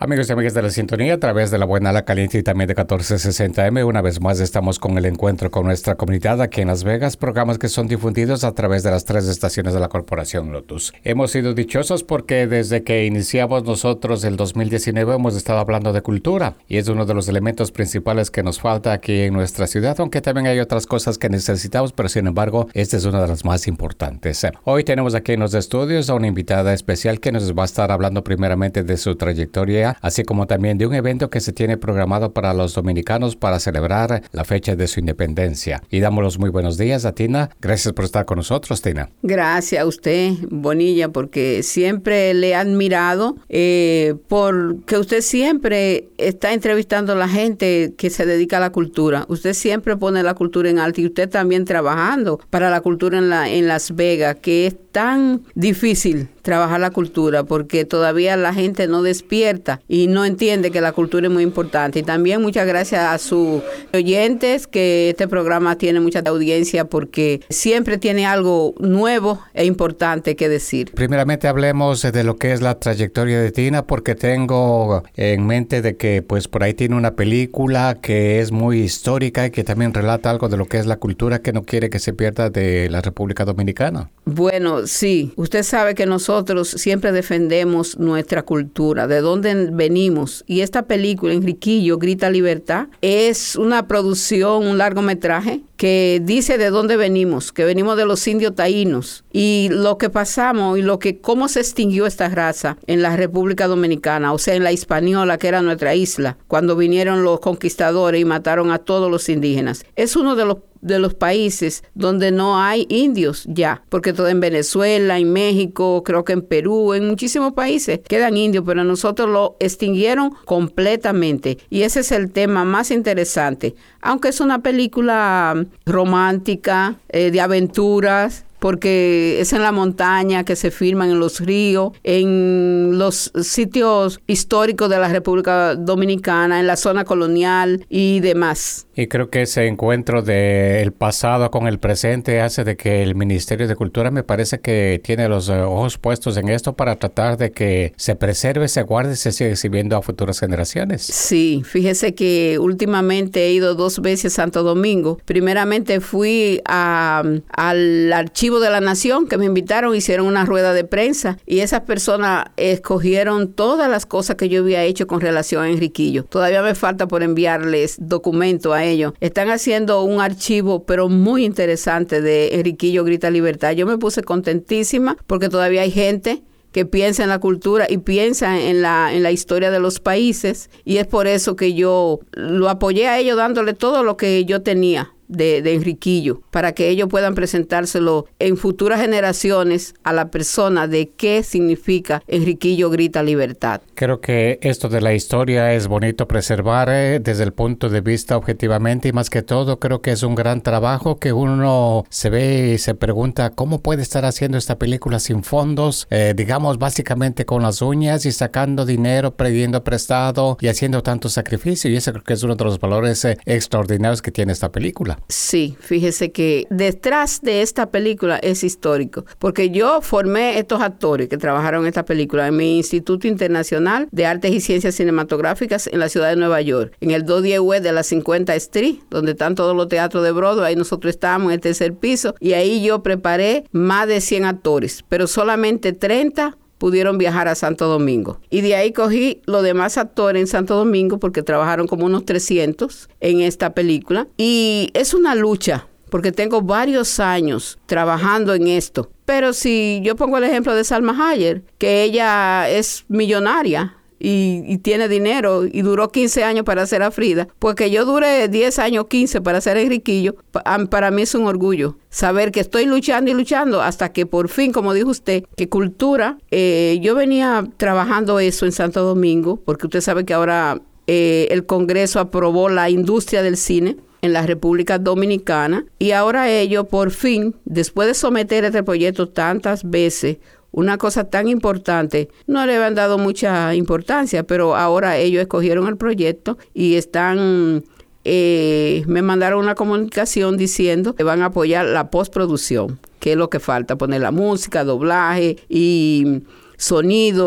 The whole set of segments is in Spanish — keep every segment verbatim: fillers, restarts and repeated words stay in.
Amigos y amigas de la sintonía, a través de la buena, la caliente y también de catorce sesenta eme, una vez más estamos con el encuentro con nuestra comunidad aquí en Las Vegas, programas que son difundidos a través de las tres estaciones de la Corporación Lotus. Hemos sido dichosos porque desde que iniciamos nosotros el dos mil diecinueve hemos estado hablando de cultura y es uno de los elementos principales que nos falta aquí en nuestra ciudad, aunque también hay otras cosas que necesitamos, pero sin embargo, esta es una de las más importantes. Hoy tenemos aquí en los estudios a una invitada especial que nos va a estar hablando primeramente de su trayectoria, así como también de un evento que se tiene programado para los dominicanos para celebrar la fecha de su independencia. Y damos los muy buenos días a Tina. Gracias por estar con nosotros, Tina. Gracias a usted, Bonilla, porque siempre le he admirado, eh, porque usted siempre está entrevistando a la gente que se dedica a la cultura. Usted siempre pone la cultura en alto y usted también trabajando para la cultura en, la, en Las Vegas, que es tan difícil trabajar la cultura porque todavía la gente no despierta y no entiende que la cultura es muy importante. Y también muchas gracias a sus oyentes, que este programa tiene mucha audiencia porque siempre tiene algo nuevo e importante que decir. Primeramente hablemos de lo que es la trayectoria de Tina, porque tengo en mente de que pues por ahí tiene una película que es muy histórica y que también relata algo de lo que es la cultura que no quiere que se pierda de la República Dominicana. Bueno, sí, usted sabe que nosotros siempre defendemos nuestra cultura, de dónde venimos. Y esta película, Enriquillo, Grita Libertad, es una producción, un largometraje que dice de dónde venimos, que venimos de los indios taínos y lo que pasamos y lo que cómo se extinguió esta raza en la República Dominicana, o sea, en la Hispaniola, que era nuestra isla, cuando vinieron los conquistadores y mataron a todos los indígenas. Es uno de los de los países donde no hay indios ya, porque todo en Venezuela, en México, creo que en Perú, en muchísimos países quedan indios, pero nosotros lo extinguieron completamente y ese es el tema más interesante, aunque es una película romántica, eh, de aventuras, porque es en la montaña, que se filman en los ríos, en los sitios históricos de la República Dominicana, en la zona colonial y demás. Y creo que ese encuentro del pasado con el presente hace de que el Ministerio de Cultura me parece que tiene los ojos puestos en esto para tratar de que se preserve, se guarde y se siga exhibiendo a futuras generaciones. Sí, fíjese que últimamente he ido dos veces a Santo Domingo. Primeramente fui a, al archivo de la Nación, que me invitaron, hicieron una rueda de prensa y esas personas escogieron todas las cosas que yo había hecho con relación a Enriquillo. Todavía me falta por enviarles documentos a ellos. Están haciendo un archivo pero muy interesante de Enriquillo Grita Libertad. Yo me puse contentísima porque todavía hay gente que piensa en la cultura y piensa en la, en la historia de los países y es por eso que yo lo apoyé a ellos dándole todo lo que yo tenía De, de Enriquillo, para que ellos puedan presentárselo en futuras generaciones a la persona de qué significa Enriquillo Grita Libertad. Creo que esto de la historia es bonito preservar eh, desde el punto de vista objetivamente y más que todo creo que es un gran trabajo que uno se ve y se pregunta cómo puede estar haciendo esta película sin fondos, eh, digamos básicamente con las uñas y sacando dinero, pidiendo prestado y haciendo tanto sacrificio y ese creo que es uno de los valores eh, extraordinarios que tiene esta película. Sí, fíjese que detrás de esta película es histórico, porque yo formé estos actores que trabajaron en esta película en mi Instituto Internacional de Artes y Ciencias Cinematográficas en la ciudad de Nueva York, en el doscientos diez West de la cincuenta Street, donde están todos los teatros de Broadway. Ahí nosotros estábamos en el tercer piso y ahí yo preparé más de cien actores, pero solamente treinta pudieron viajar a Santo Domingo. Y de ahí cogí los demás actores en Santo Domingo porque trabajaron como unos trescientos en esta película. Y es una lucha porque tengo varios años trabajando en esto. Pero si yo pongo el ejemplo de Salma Hayek, que ella es millonaria, Y, y tiene dinero y duró quince años para hacer a Frida, pues que yo dure diez años, quince para hacer Enriquillo, pa, para mí es un orgullo saber que estoy luchando y luchando hasta que por fin, como dijo usted, que cultura, eh, yo venía trabajando eso en Santo Domingo, porque usted sabe que ahora eh, el Congreso aprobó la industria del cine en la República Dominicana y ahora ellos por fin, después de someter este proyecto tantas veces, una cosa tan importante, no le habían dado mucha importancia, pero ahora ellos escogieron el proyecto y están, eh, me mandaron una comunicación diciendo que van a apoyar la postproducción, que es lo que falta, poner la música, doblaje y sonido,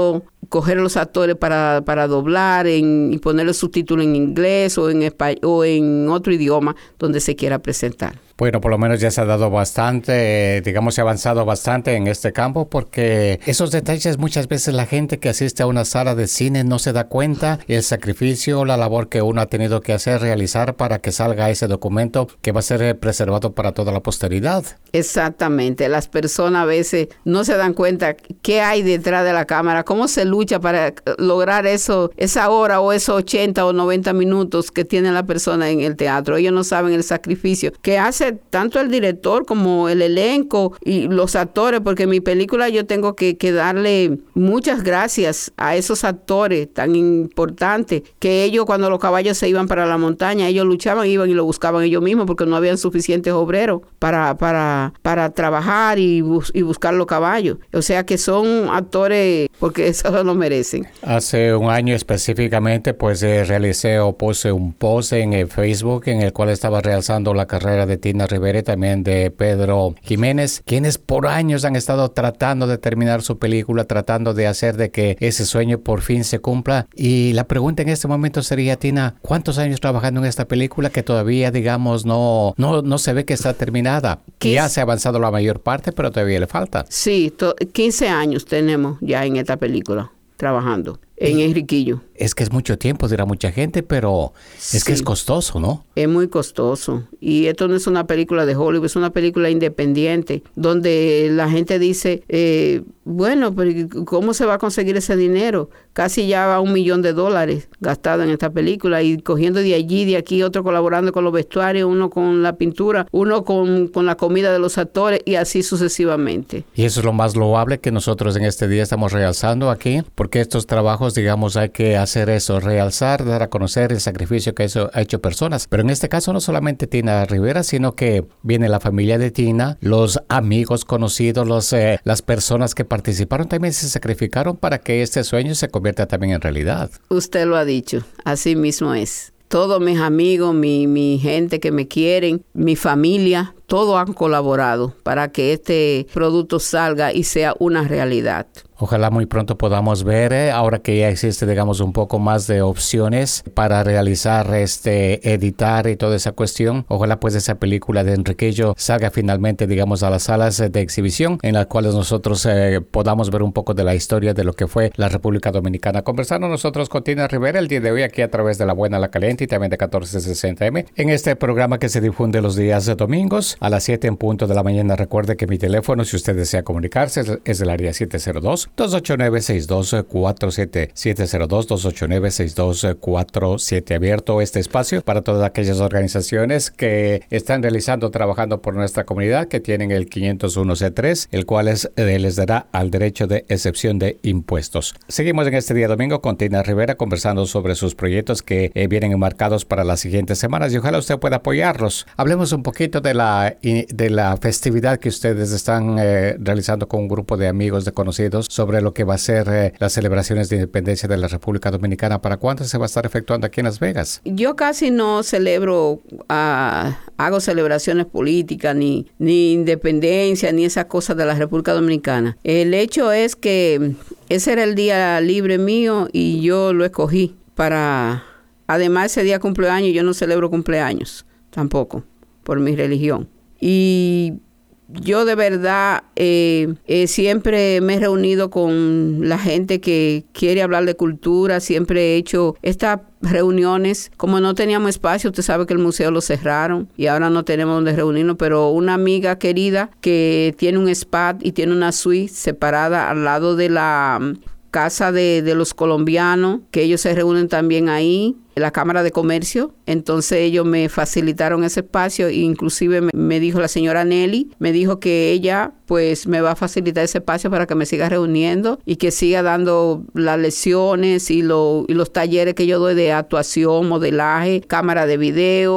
coger a los actores para, para doblar en, y ponerle subtítulos en inglés o en, español, o en otro idioma donde se quiera presentar. Bueno, por lo menos ya se ha dado bastante, eh, digamos, se ha avanzado bastante en este campo, porque esos detalles muchas veces la gente que asiste a una sala de cine no se da cuenta, el sacrificio, la labor que uno ha tenido que hacer, realizar para que salga ese documento que va a ser preservado para toda la posteridad. Exactamente, las personas a veces no se dan cuenta qué hay detrás de la cámara, cómo se lucha para lograr eso, esa hora o esos ochenta o noventa minutos que tiene la persona en el teatro. Ellos no saben el sacrificio que hace tanto el director como el elenco y los actores, porque en mi película yo tengo que, que darle muchas gracias a esos actores tan importantes, que ellos cuando los caballos se iban para la montaña, ellos luchaban, iban y lo buscaban ellos mismos porque no habían suficientes obreros para, para, para trabajar y, bus, y buscar los caballos. O sea que son actores porque eso lo merecen. Hace un año específicamente pues eh, realicé o puse un post en el Facebook en el cual estaba realzando la carrera de Tina Rivera y también de Pedro Jiménez, quienes por años han estado tratando de terminar su película, tratando de hacer de que ese sueño por fin se cumpla. Y la pregunta en este momento sería, Tina, ¿cuántos años trabajando en esta película que todavía, digamos, no, no, no se ve que está terminada? Que ya se ha avanzado la mayor parte, pero todavía le falta. Sí, to- quince años tenemos ya en esta película trabajando en Enriquillo. Es que es mucho tiempo, dirá mucha gente, pero es sí. que es costoso, ¿no? Es muy costoso. Y esto no es una película de Hollywood, es una película independiente, donde la gente dice, eh, bueno, pero ¿cómo se va a conseguir ese dinero? Casi ya va un millón de dólares gastado en esta película y cogiendo de allí, de aquí, otro colaborando con los vestuarios, uno con la pintura, uno con, con la comida de los actores y así sucesivamente. Y eso es lo más loable que nosotros en este día estamos realzando aquí, porque estos trabajos, digamos, hay que hacer eso, realzar, dar a conocer el sacrificio que eso ha hecho personas. Pero en este caso no solamente Tina Rivera, sino que viene la familia de Tina, los amigos conocidos, los, eh, las personas que participaron también se sacrificaron para que este sueño se convierta también en realidad. Usted lo ha dicho, así mismo es. Todos mis amigos, mi, mi gente que me quieren, mi familia, todos han colaborado para que este producto salga y sea una realidad. Ojalá muy pronto podamos ver, eh, ahora que ya existe, digamos, un poco más de opciones para realizar, este, editar y toda esa cuestión. Ojalá pues esa película de Enriquillo salga finalmente, digamos, a las salas de exhibición, en las cuales nosotros eh, podamos ver un poco de la historia de lo que fue la República Dominicana. Conversando nosotros con Tina Rivera el día de hoy aquí a través de La Buena, La Caliente y también de catorce sesenta eme, en este programa que se difunde los días de domingos a las siete en punto de la mañana. Recuerde que mi teléfono, si usted desea comunicarse, es el área siete cero dos, dos ocho nueve, seis dos cuatro siete, siete cero dos, dos ocho nueve, seis dos cuatro siete. Abierto este espacio para todas aquellas organizaciones que están realizando, trabajando por nuestra comunidad, que tienen el quinientos uno ce tres, el cual es, eh, les dará al derecho de excepción de impuestos. Seguimos en este día domingo con Tina Rivera conversando sobre sus proyectos que eh, vienen enmarcados para las siguientes semanas y ojalá usted pueda apoyarlos. Hablemos un poquito de la, de la festividad que ustedes están eh, realizando con un grupo de amigos, de conocidos, sobre lo que va a ser eh, las celebraciones de independencia de la República Dominicana. ¿Para cuándo se va a estar efectuando aquí en Las Vegas? Yo casi no celebro, uh, hago celebraciones políticas, ni, ni independencia, ni esas cosas de la República Dominicana. El hecho es que ese era el día libre mío y yo lo escogí para... Además, ese día cumpleaños, yo no celebro cumpleaños tampoco, por mi religión. Y... Yo de verdad eh, eh, siempre me he reunido con la gente que quiere hablar de cultura, siempre he hecho estas reuniones. Como no teníamos espacio, usted sabe que el museo lo cerraron y ahora no tenemos donde reunirnos, pero una amiga querida que tiene un spa y tiene una suite separada al lado de la casa de, de los colombianos, que ellos se reúnen también ahí, en la Cámara de Comercio. Entonces ellos me facilitaron ese espacio e inclusive me, me dijo la señora Nelly, me dijo que ella pues me va a facilitar ese espacio para que me siga reuniendo y que siga dando las lecciones y, lo, y los talleres que yo doy de actuación, modelaje, cámara de video,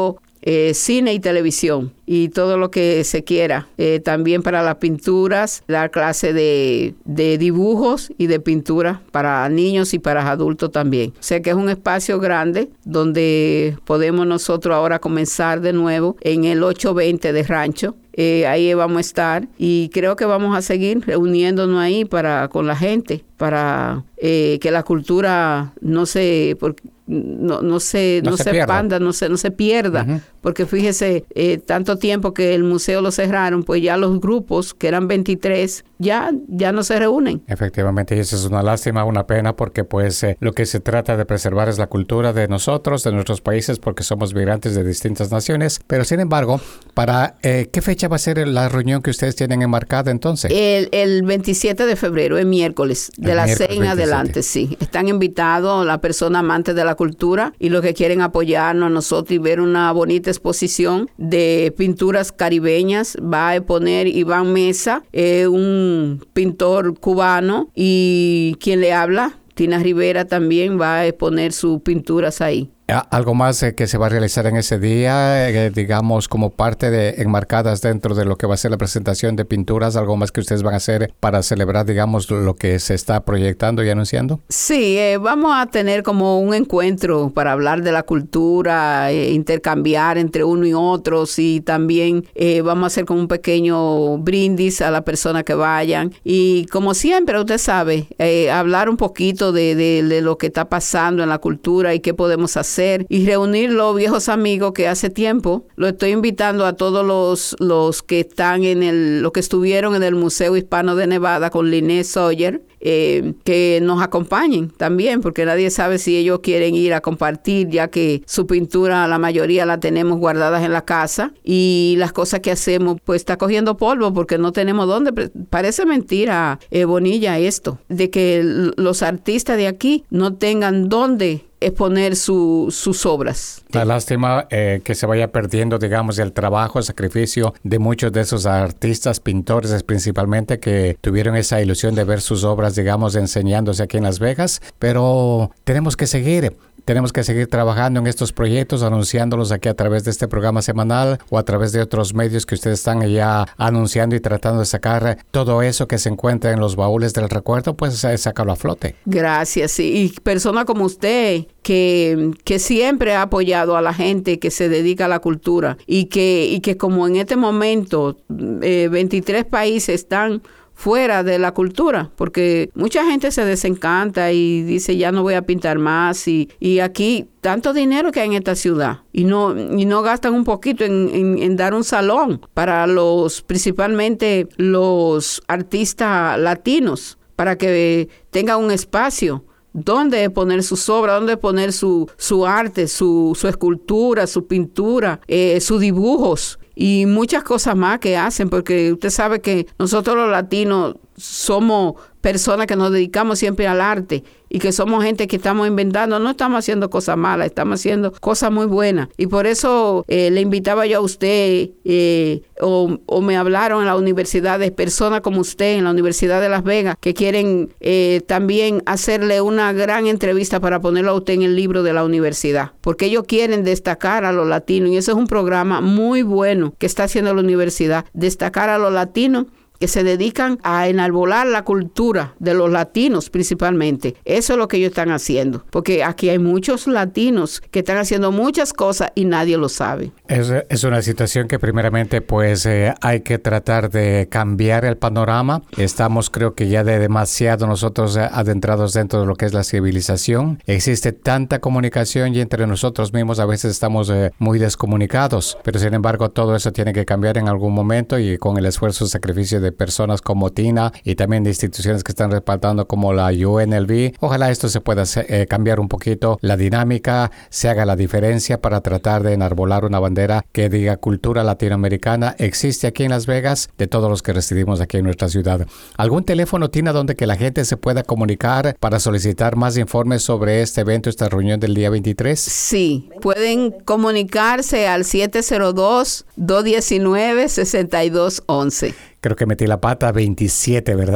eh, cine y televisión y todo lo que se quiera. Eh, también para las pinturas, dar clase de, de dibujos y de pintura para niños y para adultos también. O sea que es un espacio grande donde podemos nosotros ahora comenzar de nuevo en el ocho veinte de Rancho. Eh, ahí vamos a estar y creo que vamos a seguir reuniéndonos ahí para con la gente para eh, que la cultura no se por, no, no se no, no se, se expanda, no se no se pierda, uh-huh. Porque fíjese, eh, tanto tiempo que el museo lo cerraron, pues ya los grupos, que eran veintitrés, ya, ya no se reúnen. Efectivamente, y eso es una lástima, una pena, porque pues eh, lo que se trata de preservar es la cultura de nosotros, de nuestros países, porque somos migrantes de distintas naciones. Pero sin embargo, ¿para eh, qué fecha va a ser la reunión que ustedes tienen enmarcada entonces? El, el veintisiete de febrero, es miércoles, de las seis en adelante, sí. Están invitados las personas amantes de la cultura y los que quieren apoyarnos a nosotros y ver una bonita exposición de pinturas caribeñas. Va a exponer Iván Mesa, eh, un pintor cubano, y quien le habla, Tina Rivera, también va a exponer sus pinturas ahí. ¿Algo más eh, que se va a realizar en ese día, eh, digamos, como parte de enmarcadas dentro de lo que va a ser la presentación de pinturas? ¿Algo más que ustedes van a hacer para celebrar, digamos, lo que se está proyectando y anunciando? Sí, eh, vamos a tener como un encuentro para hablar de la cultura, eh, intercambiar entre uno y otros, y también eh, vamos a hacer como un pequeño brindis a las personas que vayan. Y como siempre, usted sabe, eh, hablar un poquito de, de, de lo que está pasando en la cultura y qué podemos hacer. Y reunir los viejos amigos que hace tiempo. Lo estoy invitando a todos los, los que están en el, los que estuvieron en el Museo Hispano de Nevada con Linnea Sawyer, eh, que nos acompañen también, porque nadie sabe si ellos quieren ir a compartir, ya que su pintura, la mayoría la tenemos guardadas en la casa, y las cosas que hacemos, pues está cogiendo polvo porque no tenemos dónde. Parece mentira, eh, Bonilla, esto, de que los artistas de aquí no tengan dónde exponer su, sus obras. La lástima eh, que se vaya perdiendo, digamos, el trabajo, el sacrificio de muchos de esos artistas, pintores principalmente, que tuvieron esa ilusión de ver sus obras, digamos, enseñándose aquí en Las Vegas, pero tenemos que seguir. Tenemos que seguir trabajando en estos proyectos, anunciándolos aquí a través de este programa semanal o a través de otros medios que ustedes están ya anunciando y tratando de sacar todo eso que se encuentra en los baúles del recuerdo, pues sacarlo a flote. Gracias. Y personas como usted, que, que siempre ha apoyado a la gente que se dedica a la cultura, y que, y que como en este momento eh, veintitrés países están fuera de la cultura, porque mucha gente se desencanta y dice ya no voy a pintar más, y, y aquí tanto dinero que hay en esta ciudad y no, y no gastan un poquito en, en, en dar un salón para los, principalmente los artistas latinos, para que tengan un espacio donde poner sus obras, donde poner su, su arte, su, su escultura, su pintura, eh, sus dibujos y muchas cosas más que hacen, porque usted sabe que nosotros los latinos somos personas que nos dedicamos siempre al arte y que somos gente que estamos inventando, no estamos haciendo cosas malas, estamos haciendo cosas muy buenas. Y por eso eh, le invitaba yo a usted, eh, o, o me hablaron en la universidad de personas como usted, en la Universidad de Las Vegas, que quieren eh, también hacerle una gran entrevista para ponerlo a usted en el libro de la universidad, porque ellos quieren destacar a los latinos, y ese es un programa muy bueno que está haciendo la universidad, destacar a los latinos que se dedican a enarbolar la cultura de los latinos principalmente. Eso es lo que ellos están haciendo, porque aquí hay muchos latinos que están haciendo muchas cosas y nadie lo sabe. Es, es una situación que primeramente pues eh, hay que tratar de cambiar el panorama. Estamos creo que ya de demasiado nosotros eh, adentrados dentro de lo que es la civilización. Existe tanta comunicación y entre nosotros mismos a veces estamos eh, muy descomunicados, pero sin embargo todo eso tiene que cambiar en algún momento, y con el esfuerzo y sacrificio de de personas como Tina y también de instituciones que están respaldando como la U N L V. Ojalá esto se pueda eh, cambiar un poquito la dinámica, se haga la diferencia para tratar de enarbolar una bandera que diga cultura latinoamericana existe aquí en Las Vegas, de todos los que residimos aquí en nuestra ciudad. ¿Algún teléfono, Tina, donde que la gente se pueda comunicar para solicitar más informes sobre este evento, esta reunión del día veintitrés? Sí, pueden comunicarse al siete cero dos, dos uno nueve, seis dos uno uno. Creo que metí la pata, veintisiete, ¿verdad?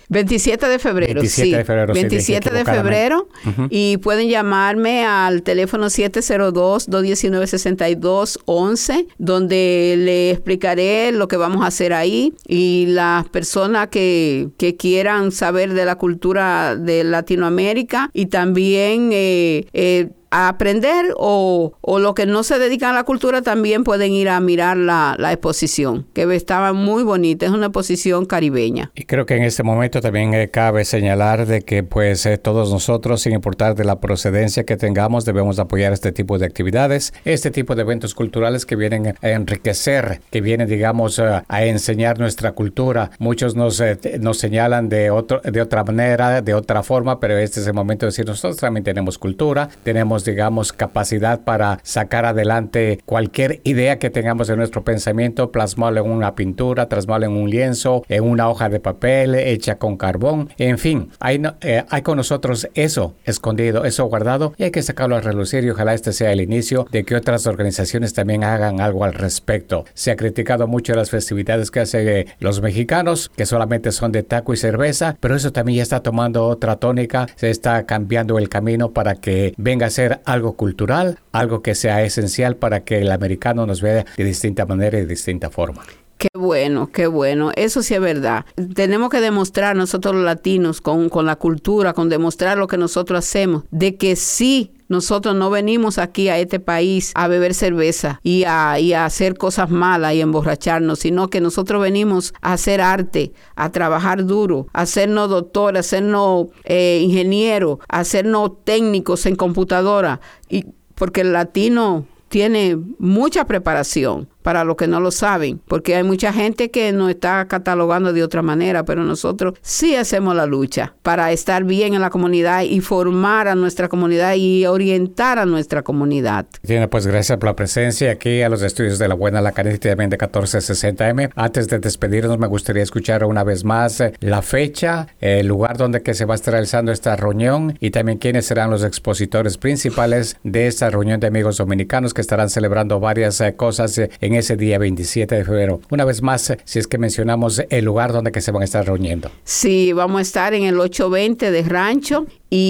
veintisiete de febrero, veintisiete sí. de febrero, veintisiete sí, de febrero. Uh-huh. Y pueden llamarme al teléfono siete cero dos, dos uno nueve, seis dos uno uno, donde le explicaré lo que vamos a hacer ahí. Y las personas que, que quieran saber de la cultura de Latinoamérica y también eh, eh, a aprender o, o los que no se dedican a la cultura también pueden ir a mirar la, la exposición, que estaba muy bonita, es una exposición caribeña. Y creo que en este momento también eh, cabe señalar de que pues eh, todos nosotros, sin importar de la procedencia que tengamos, debemos apoyar este tipo de actividades, este tipo de eventos culturales que vienen a enriquecer, que vienen, digamos, a, a enseñar nuestra cultura. Muchos nos, eh, nos señalan de, otro, de otra manera, de otra forma, pero este es el momento de decir, nosotros también tenemos cultura, tenemos digamos, capacidad para sacar adelante cualquier idea que tengamos en nuestro pensamiento, plasmarlo en una pintura, plasmarlo en un lienzo, en una hoja de papel hecha con carbón. En fin, hay, eh, hay con nosotros eso escondido, eso guardado, y hay que sacarlo a relucir, y ojalá este sea el inicio de que otras organizaciones también hagan algo al respecto. Se ha criticado mucho las festividades que hacen eh, los mexicanos, que solamente son de taco y cerveza, pero eso también ya está tomando otra tónica, se está cambiando el camino para que venga a ser algo cultural, algo que sea esencial para que el americano nos vea de distinta manera y de distinta forma. Qué bueno, qué bueno. Eso sí es verdad. Tenemos que demostrar nosotros los latinos con, con la cultura, con demostrar lo que nosotros hacemos, de que sí, nosotros no venimos aquí a este país a beber cerveza y a, y a hacer cosas malas y emborracharnos, sino que nosotros venimos a hacer arte, a trabajar duro, a hacernos doctor, a hacernos eh, ingeniero, a hacernos técnicos en computadora, y porque el latino tiene mucha preparación. Para los que no lo saben, porque hay mucha gente que nos está catalogando de otra manera, pero nosotros sí hacemos la lucha para estar bien en la comunidad y formar a nuestra comunidad y orientar a nuestra comunidad. Bien, pues gracias por la presencia aquí a los estudios de La Buena, La Caliente también de catorce sesenta eme. Antes de despedirnos, me gustaría escuchar una vez más eh, la fecha, el lugar donde que se va a estar realizando esta reunión y también quiénes serán los expositores principales de esta reunión de amigos dominicanos que estarán celebrando varias eh, cosas eh, en ese día veintisiete de febrero. Una vez más, si es que mencionamos el lugar donde que se van a estar reuniendo. Sí, vamos a estar en el ochocientos veinte de Rancho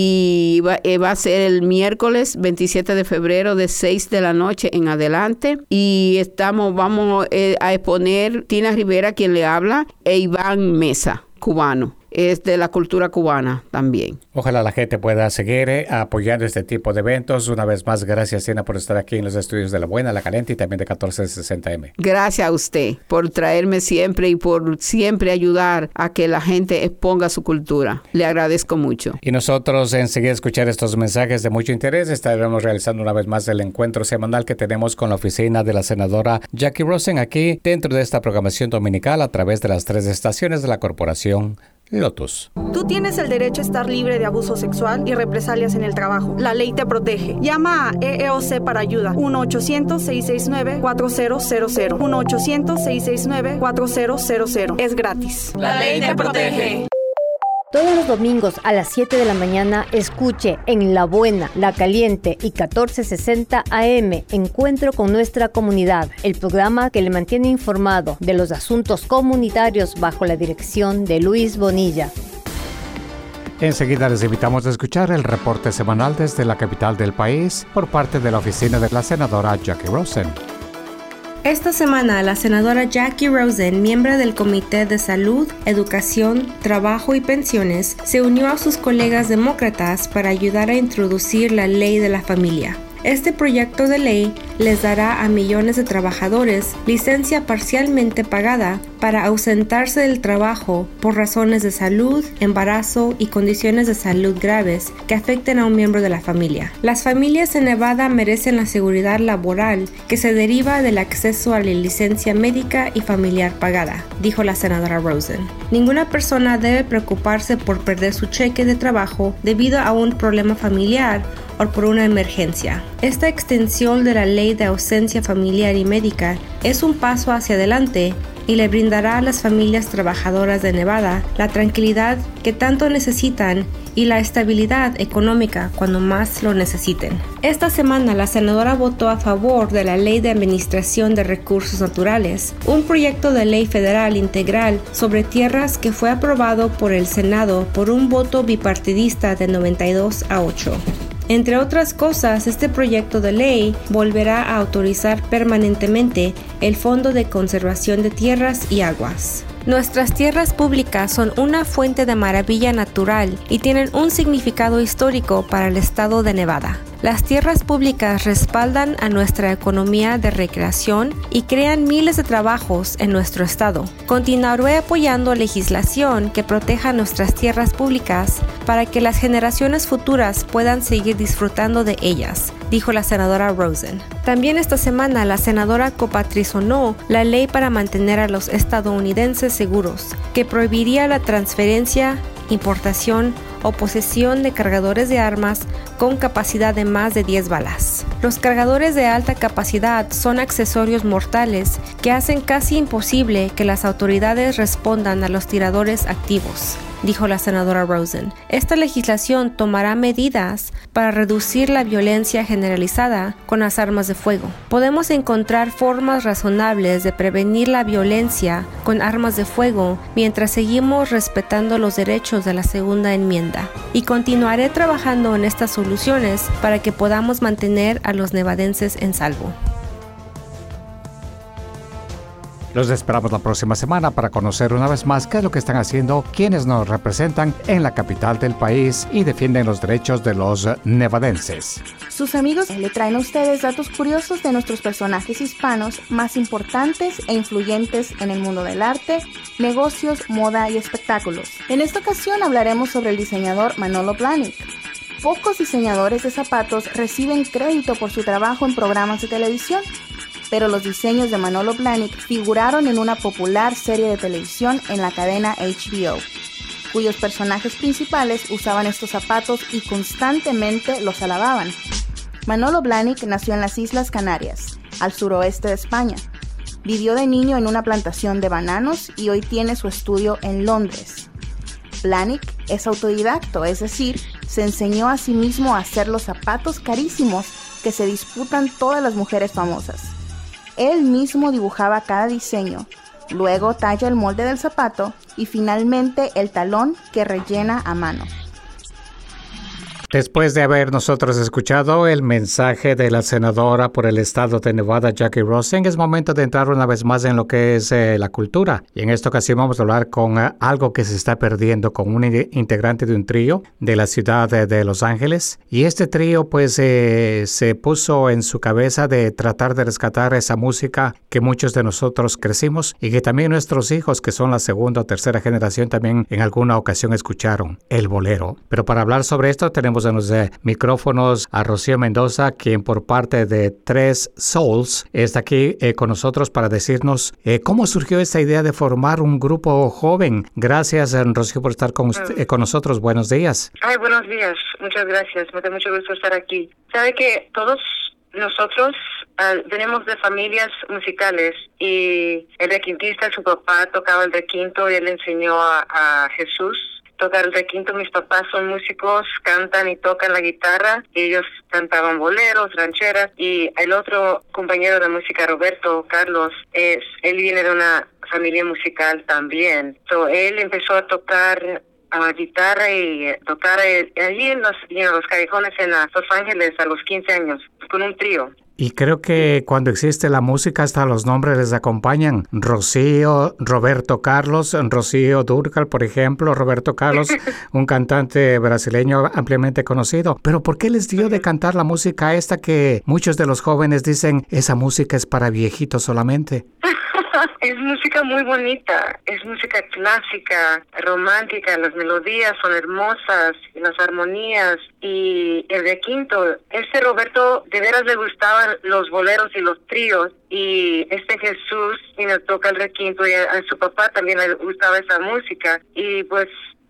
y va, eh, va a ser el miércoles veintisiete de febrero de seis de la noche en adelante y estamos, vamos eh, a exponer Tina Rivera, quien le habla, e Iván Mesa, cubano. Es de la cultura cubana también. Ojalá la gente pueda seguir eh, apoyando este tipo de eventos. Una vez más, gracias, Tina, por estar aquí en los estudios de La Buena, La Caliente y también de catorce sesenta eme. Gracias a usted por traerme siempre y por siempre ayudar a que la gente exponga su cultura. Le agradezco mucho. Y nosotros enseguida escuchar estos mensajes de mucho interés, estaremos realizando una vez más el encuentro semanal que tenemos con la oficina de la senadora Jackie Rosen aquí dentro de esta programación dominical a través de las tres estaciones de la corporación Lotus. Tú tienes el derecho a estar libre de abuso sexual y represalias en el trabajo. La ley te protege. Llama a E E O C para ayuda. uno ochocientos, seiscientos sesenta y nueve, cuatro cero cero cero. uno ochocientos, seiscientos sesenta y nueve, cuatro cero cero cero. Es gratis. La ley te protege. Todos los domingos a las siete de la mañana escuche en La Buena, La Caliente y catorce sesenta A M Encuentro con nuestra comunidad, el programa que le mantiene informado de los asuntos comunitarios bajo la dirección de Luis Bonilla. Enseguida les invitamos a escuchar el reporte semanal desde la capital del país por parte de la oficina de la senadora Jackie Rosen. Esta semana, la senadora Jackie Rosen, miembro del Comité de Salud, Educación, Trabajo y Pensiones, se unió a sus colegas demócratas para ayudar a introducir la Ley de la Familia. Este proyecto de ley les dará a millones de trabajadores licencia parcialmente pagada para ausentarse del trabajo por razones de salud, embarazo y condiciones de salud graves que afecten a un miembro de la familia. Las familias en Nevada merecen la seguridad laboral que se deriva del acceso a la licencia médica y familiar pagada, dijo la senadora Rosen. Ninguna persona debe preocuparse por perder su cheque de trabajo debido a un problema familiar o por una emergencia. Esta extensión de la ley de ausencia familiar y médica es un paso hacia adelante y le brindará a las familias trabajadoras de Nevada la tranquilidad que tanto necesitan y la estabilidad económica cuando más lo necesiten. Esta semana la senadora votó a favor de la Ley de Administración de Recursos Naturales, un proyecto de ley federal integral sobre tierras que fue aprobado por el Senado por un voto bipartidista de noventa y dos a ocho. Entre otras cosas, este proyecto de ley volverá a autorizar permanentemente el Fondo de Conservación de Tierras y Aguas. Nuestras tierras públicas son una fuente de maravilla natural y tienen un significado histórico para el estado de Nevada. Las tierras públicas respaldan a nuestra economía de recreación y crean miles de trabajos en nuestro estado. Continuaré apoyando legislación que proteja nuestras tierras públicas para que las generaciones futuras puedan seguir disfrutando de ellas, dijo la senadora Rosen. También esta semana la senadora copatrizonó la ley para mantener a los estadounidenses seguros, que prohibiría la transferencia, importación o posesión de cargadores de armas con capacidad de más de diez balas. Los cargadores de alta capacidad son accesorios mortales que hacen casi imposible que las autoridades respondan a los tiradores activos, dijo la senadora Rosen. Esta legislación tomará medidas para reducir la violencia generalizada con las armas de fuego. Podemos encontrar formas razonables de prevenir la violencia con armas de fuego mientras seguimos respetando los derechos de la Segunda Enmienda. Y continuaré trabajando en estas soluciones para que podamos mantener a los nevadenses en salvo. Los esperamos la próxima semana para conocer una vez más qué es lo que están haciendo quienes nos representan en la capital del país y defienden los derechos de los nevadenses. Sus amigos le traen a ustedes datos curiosos de nuestros personajes hispanos más importantes e influyentes en el mundo del arte, negocios, moda y espectáculos. En esta ocasión hablaremos sobre el diseñador Manolo Blahnik. Pocos diseñadores de zapatos reciben crédito por su trabajo en programas de televisión, pero los diseños de Manolo Blahnik figuraron en una popular serie de televisión en la cadena H B O, cuyos personajes principales usaban estos zapatos y constantemente los alababan. Manolo Blahnik nació en las Islas Canarias, al suroeste de España. Vivió de niño en una plantación de bananos y hoy tiene su estudio en Londres. Blahnik es autodidacto, es decir, se enseñó a sí mismo a hacer los zapatos carísimos que se disputan todas las mujeres famosas. Él mismo dibujaba cada diseño, luego talla el molde del zapato y finalmente el talón que rellena a mano. Después de haber nosotros escuchado el mensaje de la senadora por el estado de Nevada, Jackie Rosen, es momento de entrar una vez más en lo que es eh, la cultura. Y en esta ocasión vamos a hablar con uh, algo que se está perdiendo con un integrante de un trío de la ciudad de, de Los Ángeles. Y este trío pues eh, se puso en su cabeza de tratar de rescatar esa música que muchos de nosotros crecimos y que también nuestros hijos, que son la segunda o tercera generación, también en alguna ocasión escucharon, el bolero. Pero para hablar sobre esto tenemos en los eh, micrófonos a Rocío Mendoza, quien por parte de Tres Souls está aquí eh, con nosotros para decirnos eh, cómo surgió esta idea de formar un grupo joven. Gracias, eh, Rocío, por estar con, usted, eh, con nosotros. Buenos días. Ay, buenos días. Muchas gracias. Me da mucho gusto estar aquí. Sabe que todos nosotros uh, venimos de familias musicales y el requintista, su papá tocaba el requinto y él le enseñó a, a Jesús tocar el requinto. Mis papás son músicos, cantan y tocan la guitarra. Y ellos cantaban boleros, rancheras. Y el otro compañero de música, Roberto Carlos, es él viene de una familia musical también. So, él empezó a tocar a guitarra y tocar eh, allí en los, en los callejones en Los Ángeles a los quince años, con un trío. Y creo que cuando existe la música hasta los nombres les acompañan. Rocío, Roberto Carlos, Rocío Dúrcal, por ejemplo, Roberto Carlos, un cantante brasileño ampliamente conocido. Pero ¿por qué les dio de cantar la música esta que muchos de los jóvenes dicen, esa música es para viejitos solamente? Es música muy bonita, es música clásica, romántica, las melodías son hermosas, las armonías y el requinto. Este Roberto de veras le gustaban los boleros y los tríos y este Jesús y le toca el requinto y a, a su papá también le gustaba esa música y pues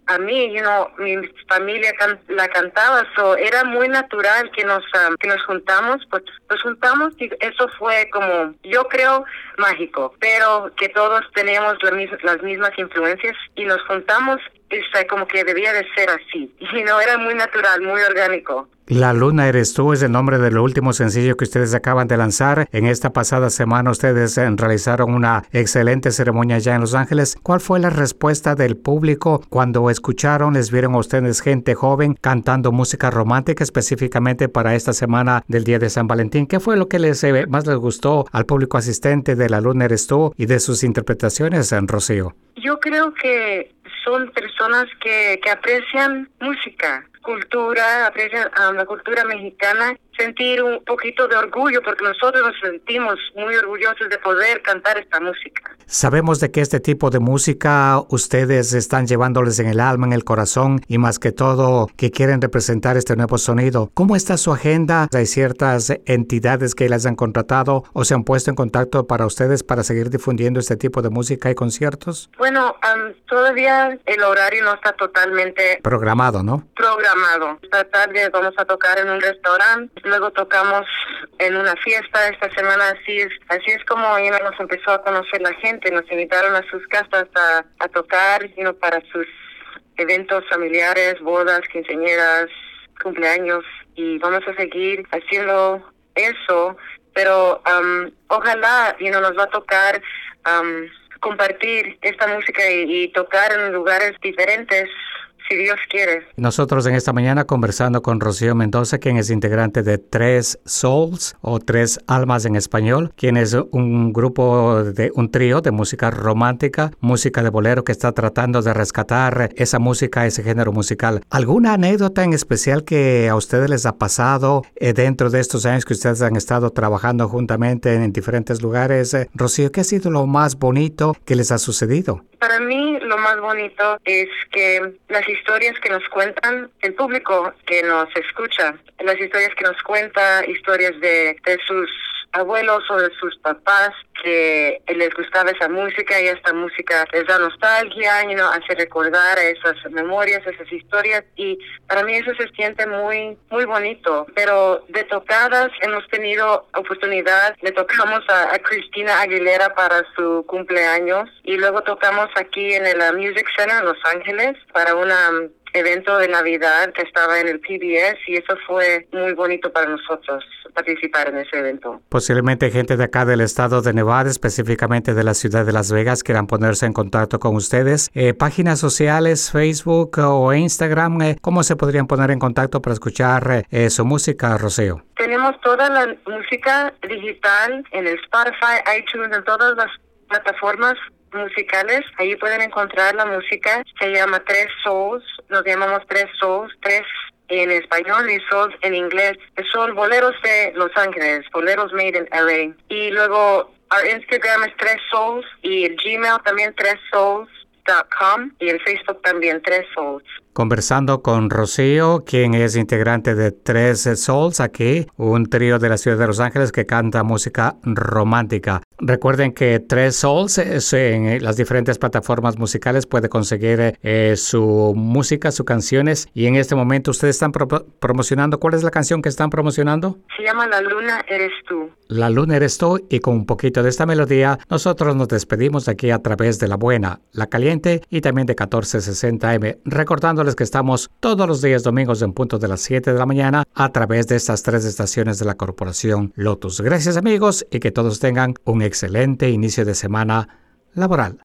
a mí, you know, mi familia can, la cantaba, so era muy natural que nos um, que nos juntamos, pues nos juntamos y eso fue como, yo creo, mágico, pero que todos teníamos la mis, las mismas influencias y nos juntamos, es como que debía de ser así, y no era muy natural, muy orgánico. La Luna Eres Tú es el nombre del último sencillo que ustedes acaban de lanzar. En esta pasada semana ustedes realizaron una excelente ceremonia allá en Los Ángeles. ¿Cuál fue la respuesta del público cuando escucharon, les vieron a ustedes gente joven cantando música romántica específicamente para esta semana del Día de San Valentín? ¿Qué fue lo que les eh, más les gustó al público asistente de La Luna Eres Tú y de sus interpretaciones, en Rocío? Yo creo que son personas que, que aprecian música, cultura, aprecian um, la cultura mexicana, sentir un poquito de orgullo, porque nosotros nos sentimos muy orgullosos de poder cantar esta música. Sabemos de que este tipo de música ustedes están llevándoles en el alma, en el corazón, y más que todo que quieren representar este nuevo sonido. ¿Cómo está su agenda? ¿Hay ciertas entidades que las han contratado o se han puesto en contacto para ustedes para seguir difundiendo este tipo de música y conciertos? Bueno, um, todavía el horario no está totalmente programado, ¿no? Programado. Esta tarde vamos a tocar en un restaurante. Luego tocamos en una fiesta esta semana, así es, así es como you know, nos empezó a conocer la gente, nos invitaron a sus casas a, a tocar you know, para sus eventos familiares, bodas, quinceañeras, cumpleaños, y vamos a seguir haciendo eso, pero um, ojalá you know, nos va a tocar um, compartir esta música y, y tocar en lugares diferentes, si Dios quiere. Nosotros en esta mañana conversando con Rocío Mendoza, quien es integrante de Tres Souls o Tres Almas en español, quien es un grupo de un trío de música romántica, música de bolero que está tratando de rescatar esa música, ese género musical. ¿Alguna anécdota en especial que a ustedes les ha pasado eh, dentro de estos años que ustedes han estado trabajando juntamente en, en diferentes lugares? Eh, Rocío, ¿qué ha sido lo más bonito que les ha sucedido? Para mí lo más bonito es que las historias que nos cuentan el público que nos escucha, las historias que nos cuenta, historias de, de sus abuelos o de sus papás que les gustaba esa música y esta música les da nostalgia, you know, hace recordar a esas memorias, esas historias, y para mí eso se siente muy muy bonito. Pero de tocadas hemos tenido oportunidad, le tocamos a, a Cristina Aguilera para su cumpleaños y luego tocamos aquí en el uh, Music Center en Los Ángeles para una um, evento de Navidad que estaba en el P B S, y eso fue muy bonito para nosotros participar en ese evento. Posiblemente gente de acá del estado de Nevada, específicamente de la ciudad de Las Vegas, quieran ponerse en contacto con ustedes. Eh, páginas sociales, Facebook o Instagram, eh, ¿cómo se podrían poner en contacto para escuchar eh, su música, Rocío? Tenemos toda la música digital en el Spotify, iTunes, en todas las plataformas musicales. Ahí pueden encontrar la música. Se llama Tres Souls. Nos llamamos Tres Souls. Tres en español y Souls en inglés. Son boleros de Los Ángeles. Boleros made in L A. Y luego, our Instagram es Tres Souls. Y el Gmail también tres souls punto com. Y el Facebook también Tres Souls. Conversando con Rocío, quien es integrante de Tres Souls, aquí, un trío de la ciudad de Los Ángeles que canta música romántica. Recuerden que Tres Souls en las diferentes plataformas musicales puede conseguir eh, su música, sus canciones, y en este momento ustedes están pro promocionando. ¿Cuál es la canción que están promocionando? Se llama La Luna Eres Tú. La Luna Eres Tú, y con un poquito de esta melodía nosotros nos despedimos de aquí a través de La Buena, La Caliente y también de catorce sesenta A M, recordando que estamos todos los días domingos en punto de las siete de la mañana a través de estas tres estaciones de la corporación Lotus. Gracias, amigos, y que todos tengan un excelente inicio de semana laboral.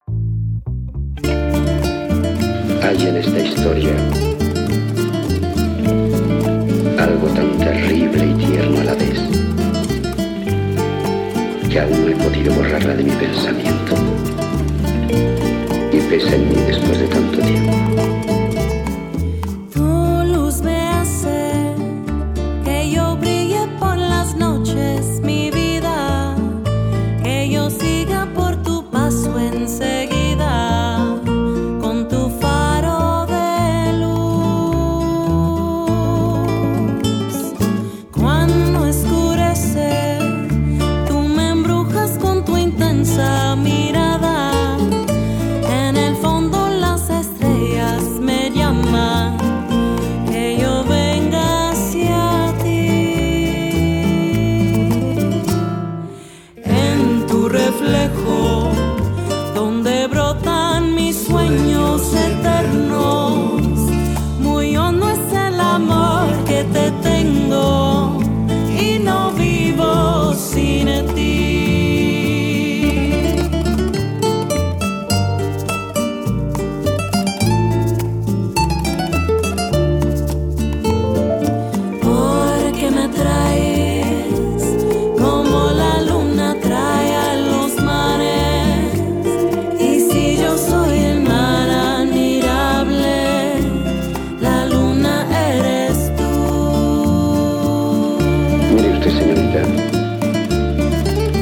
Hay en esta historia algo tan terrible y tierno a la vez que aún no he podido borrarla de mi pensamiento y pesa en mí después de tanto tiempo. Enseguida con tu faro de luz. Cuando escurece, tú me embrujas con tu intensa mirada. En el fondo las estrellas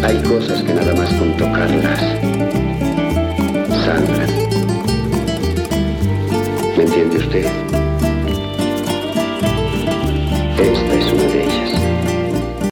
Hay cosas que nada más con tocarlas sangran. ¿Me entiende usted?